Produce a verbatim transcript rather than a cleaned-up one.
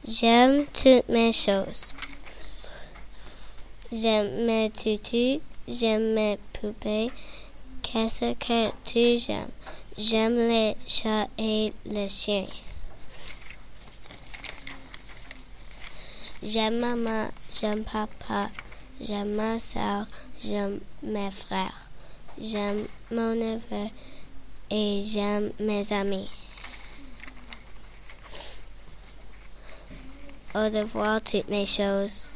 J'aime toutes mes choses. J'aime mes tutus, j'aime mes poupées. Qu'est-ce que tu j'aimes? J'aime les chats et les chiens. J'aime maman, j'aime papa, j'aime ma soeur, j'aime mes frères. J'aime mon neveu et j'aime mes amis. Au revoir toutes mes choses.